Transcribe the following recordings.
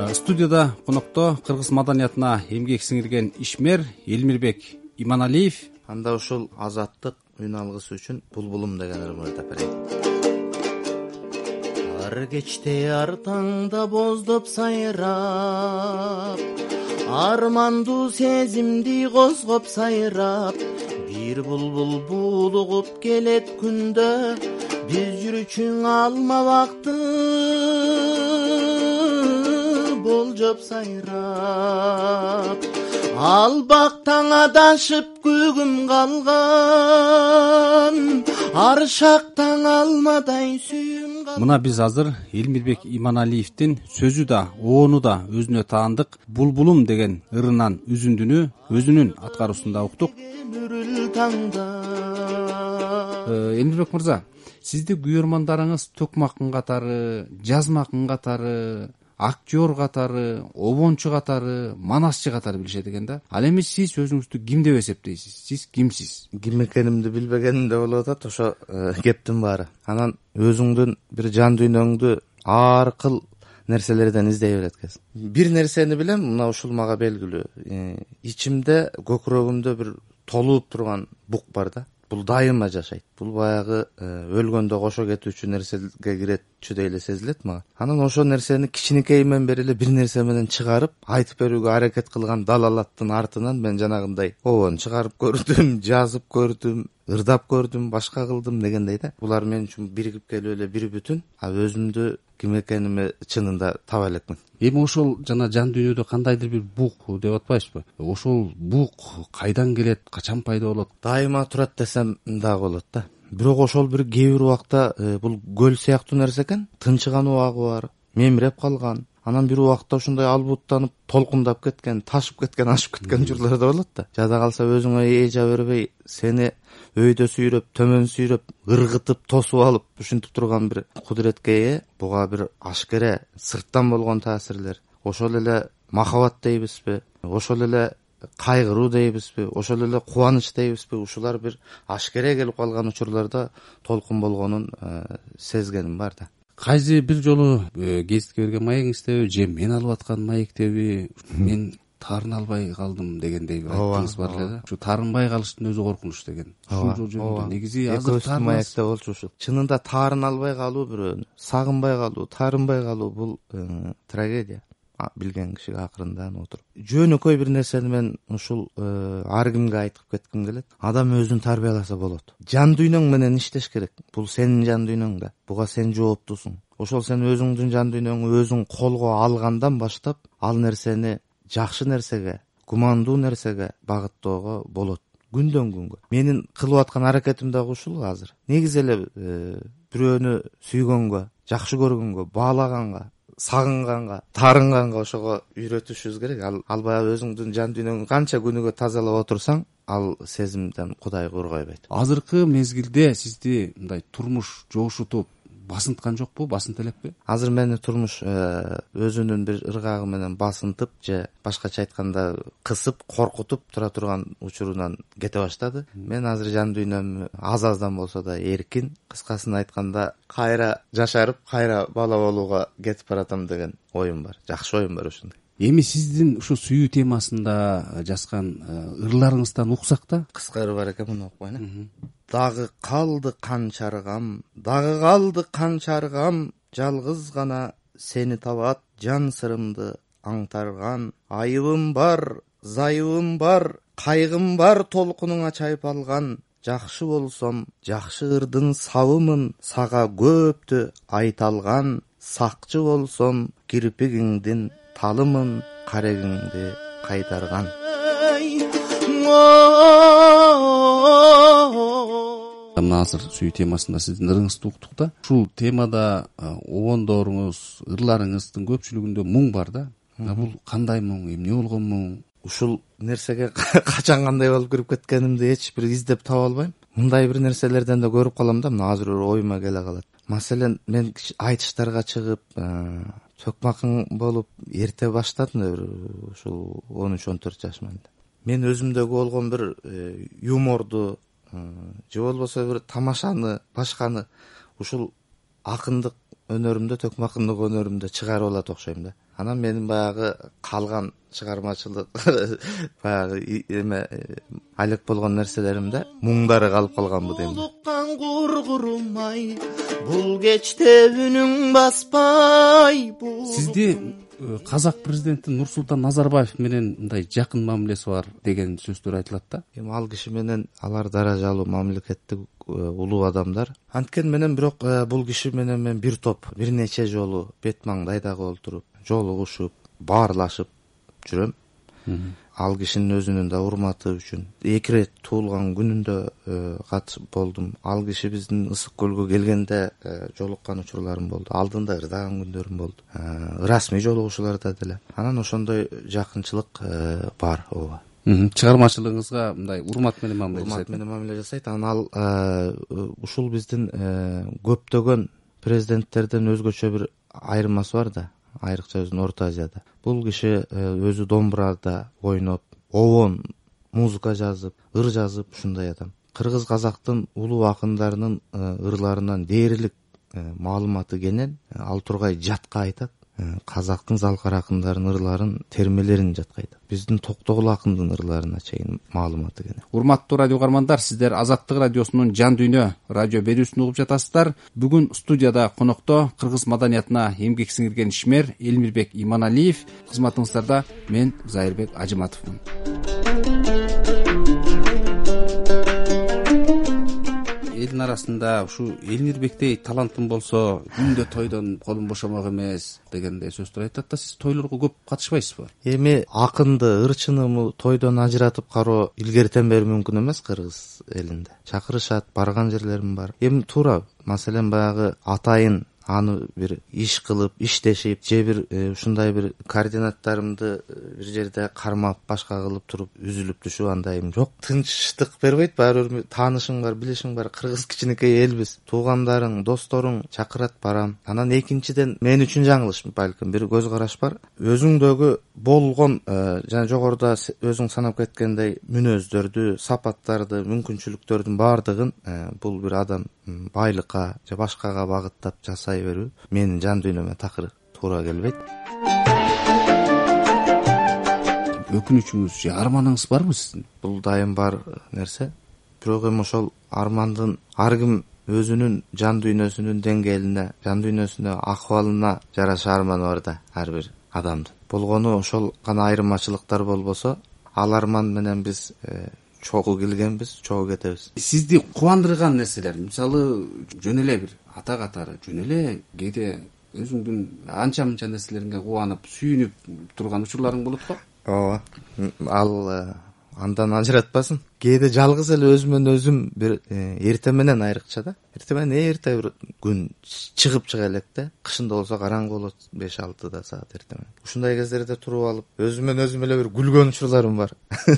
Студияда конокто кыргыз маданиятына эмгек сиңирген ишмер Элмирбек Иманалиев. Анда ушул азаттык үн алгысы үчүн Булбулум деген ырымды айтып берейин. Ар кечте ар таңда боздоп сайрап, армандуу сезимди козгоп сайрап, бир булбул булугуп келет күндө, биз жүрүчүң алма бакты болжоп сайрап. Ал бактан адашып күгүм калган, ар шактан алмадай сүйүм калган. Мына биз азыр Элмирбек Иманалиевдин сөзү да, оону да өзүнө таандык Булбулум деген ырынан үзүндүнү өзүнүн аткаруусунда уктук. Элмирбек мырза, сизди күйөрмандарыңыз токмакын катары, жазмакын катары, актер катары, обончу катары, манасчы катары билишет экен да. Ал эми сиз өзүңүздү ким деп эсептейсиз? Сиз кимсиз? Ким экенимди билбегеним да болуп атат ошо кептин баары. Анан өзүңдүн бир жан дүйнөңдү ар кыл нерселерден издей берет экенсиң. Бир нерсени билем, мына ушул мага белгилүү. Ичимде, көкүрөгүмдө бир толуп турган бук бар да. Бул дайыма жашайт. Бул баягы өлгөндө кошо кетүүчү нерсеге киретчү эле сезилет мага. Анан ошол нерсени кичинекейимден бери эле бир нерсе менен чыгарып айтып берүүгө аракет кылган далалаттын артынан мен жанагындай обон чыгарып көрдүм, жазып көрдүм, ырдап көрдүм, башка кылдым дегендей да. Булар мен үчүн биригип келип эле бир бүтүн. Өзүмдү ким экениме чынында таба элекмин. Эми ошол жана жан дүйнөдө кандайдыр бир бук деп атпайсызбы? Ошол бук кайдан келет, качан пайда болот? Дайыма турат десем дагы болот да. Бирок ошол бир кээ бир убакта бул көл сыяктуу нерсе экен. Тынчыган убагы бар, мемиреп калган. Анан бир убакта ушундай албуттанып, толкундап кеткен, ташып кеткен, ашып кеткен учурлар да болот да. Жада калса өзүңө эжа бербей, сени өйдө сүйрөп, төмөн сүйрөп, ыргытып, тосуп алып, ушинтип турган бир кудуретке ээ. Буга бир ашкере сырттан болгон таасирлер. Ошол эле махабат дейбизби? Ошол эле кайгыруу дейбизби? Ошол эле кубаныч дейбизби? Ушулар бир ашкере келип калган учурларда толкун болгонун сезгеним бар да. Кайсы бир жолу гезитке берген маегиңиздеби же мен алып аткан маектеби мен тарын албай калдым дегендей бир айтыңыз бар эле да. Ушу тарынбай калыштын өзү коркунуч деген. Ушул жол жөнүндө негизи азыр тарын маекте болчу ушул. Чынында тарын албай калуу бирөөнү, сагынбай калуу, тарынбай калуу бул трагедия. Билген кишиге акырындан отуруп. Жөнөкөй бир нерсени мен ушул ар кимге айтып кетким келет. Адам өзүн тарбияласа болот. Жан дүйнөң менен иштеш керек. Бул сенин жан дүйнөң да. Буга сен жооптусуң. Ошол сен өзүңдүн жан дүйнөңдү өзүң колго алгандан баштап, ал нерсени жакшы нерсеге, гумандуу нерсеге багыттоого болот. Күндөн күнгө. Менин кылып аткан аракетим дагы ушул азыр. Негизи эле бирөөнү сүйгөнгө, жакшы көргөнгө, баалаганга, сагынганга, тарынганга ошого үйрөтүшүбүз керек. Ал баягы өзүңдүн жан дүйнөңдү канча күнүгө тазалап отурсаң, ал сезимден Кудай кургойбойт. Азыркы мезгилде сизди мындай турмуш жоошутуп басынткан жокпу, басынта элекпи? Азыр мени турмуш өзүнүн бир ыргагы менен басынтып же башкача айтканда кысып, коркутуп тура турган учурунан кете баштады. Мен азыр жан дүйнөм аз-аздан болсо да эркин, кыскасын айтканда кайра жашарып, кайра бала болууга кетип баратам деген оюм бар. Жакшы оюм бар ушундай. Эми сиздин ушу сүйүү темасында жазган ырларыңыздан уксак да? Кыска ыр бар экен, муну окуйн. Дагы калды канчаргам, дагы калды канчаргам, жалгыз гана сени табат жан сырымды аңтарган. Айыбым бар, зайыбым бар, кайгым бар толкунуңа чайпалган. Жакшы болсом, жакшы ырдын сабымын, сага көптү айталган. Сакчы болсом, кирпигиңдин талымын, карегиңди кайтарган. Мына азыр сүйүү темасында сиздин ырыңызды уктук да. Ушул темада обондоруңуз, ырларыңыздын көпчүлүгүндө муң бар да. Бул кандай муң, эмне болгон муң? Ушул нерсеге качан кандай болуп кирип кеткенимди эч бир издеп таба албайм. Мындай бир нерселерден да көрүп калам да, мына азыр оюма келе калат. Маселен, мен айтыштарга чыгып, токмакың болуп эрте баштадым, ушул 13-14 жаш менен. Мен өзүмдөгү болгон бир юморду же болбосо бир тамашаны, башканы ушул акындык өнөрүмдө, төкмө акындык өнөрүмдө чыгарып алат окшойм да. Анан менин баягы калган чыгармачылык баягы эме алек болгон нерселеримде муңдары калып калганбы дейм. Улуккан кургурумай, бул кечте үнүң баспай. Сизди казак президенти Нурсултан Назарбаев менен мындай жакын мамилеси бар деген сөздөр айтылат да. Эми ал киши менен алар даражалуу мамлекеттик улуу адамдар. Анткени менен бирок бул киши менен мен бир топ бир нече жолу бет маңдайдагы олтуруп, жолугушуп, баарлашып жүрөм. Ал кишинин өзүнүн да урматы үчүн 2 рет туулган күнүндө катышып болдум. Ал киши биздин Ысык көлгө келгенде жолуккан учурларым болду. Алдында ырдаган күндөрүм болду. Расмий жолугушууларда деле. Анан ошондой жакынчылык бар, ооба. Чыгармачылыгыңызга мындай урмат менен мамиле жасайт. Урмат менен мамиле жасайт. Анан ал ушул биздин көптөгөн президенттерден өзгөчө бир айырмасы бар да. Айрыкча өзүн Орто Азияда. Бул киши өзү домбурада ойноп, обон музыка жазып, ыр жазып ушундай адам. Кыргыз казактын улуу акындарынын ырларынан дээрлик маалыматы кенен, ал тургай жатка айтат. Казактын залкар акындарынын ырларын, термелерин жатка айтат. Биздин Токтогул акындын ырларына чейин маалыматы кенен. Урматтуу радио угармандар, сиздер Азаттык радиосунун Жан дүйнө радио берүүсүн угуп жатасыздар. Бүгүн студияда конокто кыргыз маданиятына эмгек сиңирген ишмер Элмирбек Иманалиев. Кызматыңыздарда мен Зайырбек Ажыматовмун. Элдин арасында ушу Элмирбектей талантым болсо күндө тойдон колум бошомок эмес дегендей сөздөр айтат да. Сиз тойлорго көп катышпайсызбы? Эми акынды, ырчынымы тойдон ажыратып кароо илгертен бери мүмкүн эмес кыргыз элинде. Чакырышат, барган жерлерим бар. Эми туура, маселен баягы атайын аны бир иш кылып, иштешип, же бир ушундай бир координаттарымды бир жерде кармап, башка кылып туруп үзүлүп түшүп андайым жок. Тынчтык бербейт, баары бир таанышың бар, билишиң бар. Кыргыз кичинекей элбиз. Туугандарың, досторуң чакырат, барам. Анан экинчиден мен үчүн жаңылыш балким бир көз караш бар. Өзүңдөгү болгон жана жогоруда өзүң санап кеткендей мүнөздөрдү, сапаттарды, мүмкүнчүлүктөрдүн баардыгын бул бир адам байлыкка же башкага багыттап жасай берүү менин жан дүйнөмө такыр туура келбейт. Өкүнүчүңүз же арманыңыз барбы сиздин? Бул дайым бар нерсе. Бирок эми ошол армандын ар ким өзүнүн жан дүйнөсүнүн деңгээлине, жан дүйнөсүнө, акыбалына жараша арманы бар да ар бир адамдын. Болгону ошол гана айырмачылыктар болбосо, ал арман менен биз чогуу келгенбиз, чогуу кетебиз. Сизди кубандырган нерселер, мисалы жөн эле бир ата катары, жөн эле кээде өзүңдүн анча-мынча нерселериңе кубанып, сүйүнүп турган учурларың болот го? Ооба. Ал андан ажыратпасын. Кээде жалгыз эле өзүмөн өзүм бир эртең менен айрыкча да. Эртең менен эрте бир күн чыгып чыга элек да. Кышында болсо караңгы болот 5-6 саат эртең менен. Ушундай кездерде туруп алып, өзүмөн өзүм эле бир күлгөн учурларым бар.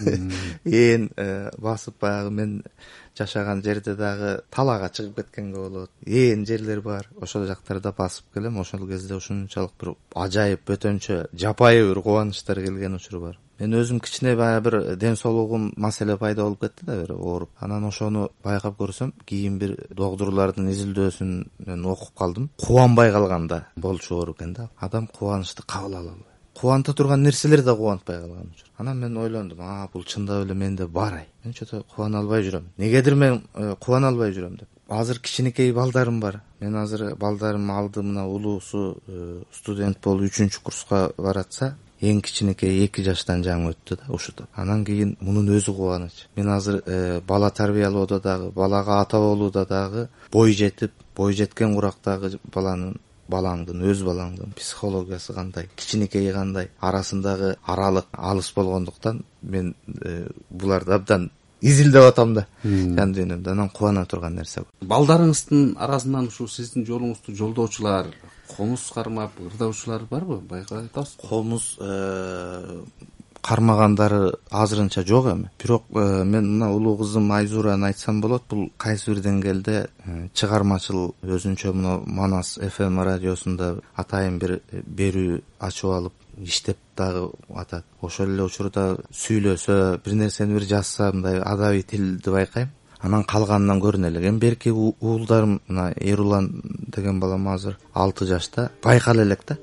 Басып баягы мен жашаган жерде дагы талаага чыгып кеткенге болот. Жерлер бар. Ошол жактарда басып келем. Ошол кезде ушунчалык бир ажайып, бөтөнчө, жапайы бир кубанычтар келген учур бар. Мен өзүм кичине баягы бир ден соолугум маселе пайда болуп кетти да, бир ооруп. Анан ошону байкап көрсөм, кийин бир доктурлардын изилдөөсүн мен окуп калдым. Кубанбай калганда болчу экен да. Адам кубанычты кабыл ала албайт. Кубанта турган нерселер да кубантпай калган учур. Анан мен ойлондум, бул чындап эле менде бар. Мен чото кубана албай жүрөм. Негедир мен кубана албай жүрөм деп. Азыр кичинекей балдарым бар. Мен азыр балдарым алды, мына улуусу студент болуп 3-курска баратса, эң кичинекей 2 жаштан жаңы өттү да ушуду. Анан кийин мунун өзү кубаныч. Мен азыр бала тарбиялоодо дагы, балага ата болууда дагы бой жетип, бой жеткен курактагы балаңдын, өз балаңдын психологиясы кандай, кичинекей кандай, арасындагы аралык алыс болгондуктан мен буларды абдан изилдеп атам да жан дүйнөмдө. Анан кубана турган нерсе. Балдарыңыздын арасынан ушу сиздин жолуңузду жолдоочулар, комуз кармап ырдаучулар барбы? Байкап атасыз? Комуз кармагандары азырынча жок эми. Бирок мен мына улуу кызым Айзураны айтсам болот. Бул кайсы бир деңгээлде чыгармачыл өзүнчө мына Манас FM радиосунда атайын бир берүү ачып алып иштеп дагы атат. Ошол эле учурда сүйлөсө, бир нерсени бир жазса, мындай адабий тилди байкайм. анан калганынан көрүнө элек. Эми берки уулдарым, мына Эрулан деген балам азыр 6 жашта, байкала элек да.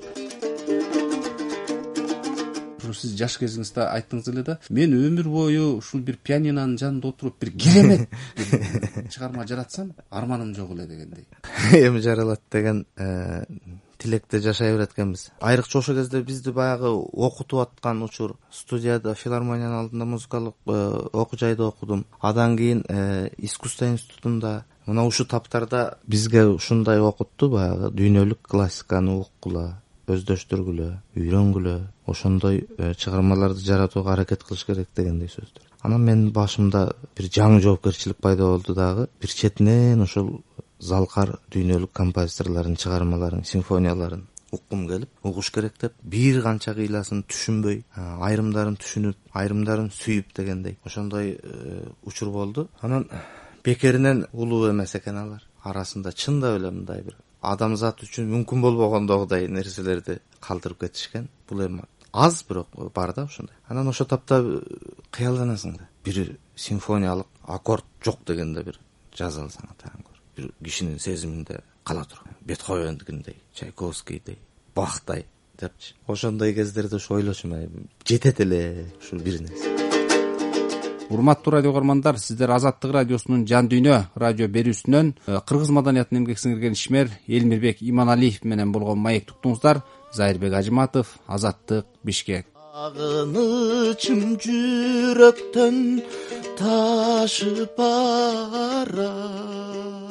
Сиз жаш кезиңизде айттыңыз эле да, мен өмүр бою ушул бир пианинонун жанында отуруп бир керемет чыгарма жаратсам арманым жок эле дегендей. Эми жаралат деген тилекте жашай берет экенбиз. Айрыкча ошол кезде бизди баягы окутуп аткан учур, студияда, филармониянын алдында музыкалык окуу жайда окудум. Андан кийин искусство институтунда мына ушул таптарда бизге ушундай окутту, баягы дүйнөлүк классиканы уккула, өздөштүргүлө, үйрөнгүлө, ошондой чыгармаларды жаратууга аракет кылыш керек дегендей сөздөр. Анан менин башымда бир жаңы жоопкерчилик пайда болду дагы. Бир четинен ошол залкар дүйнөлүк композиторлордун чыгармаларын, симфонияларын уккум келип, угуш керек деп, бир канча кыйласын түшүнбөй, айрымдарын түшүнүп, айрымдарын сүйүп дегендей ошондой учур болду. Анан бекеринен улуу эмес экен алар. Арасында чындап эле мындай бир адамзат үчүн мүмкүн болбогондогудай нерселерди калтырып кетишкен. Бул эми аз, бирок бар да ошондой. Анан ошо тапта кыялданасың да. Бир симфониялык аккорд жок дегенде бир жаза алсаң атаң көр. Бир кишинин сезиминде кала тур. Бетховендикиндей, Чайковскийдей, Бахтай депчи. Ошондой кездерде ушу ойлочумун, жетет эле ушул бир нерсе. Урматтуу радио көрөрмандар, сиздер Азаттык радиосунун Жан дүйнө радио берүүсүнөн кыргыз маданиятын эмгек сиңирген ишмер Элмирбек Иманалиев менен болгон маекти уктуңуздар. Зайырбек Ажыматов, Азаттык, Бишкек. Агынычым жүрөктөн ташып барат.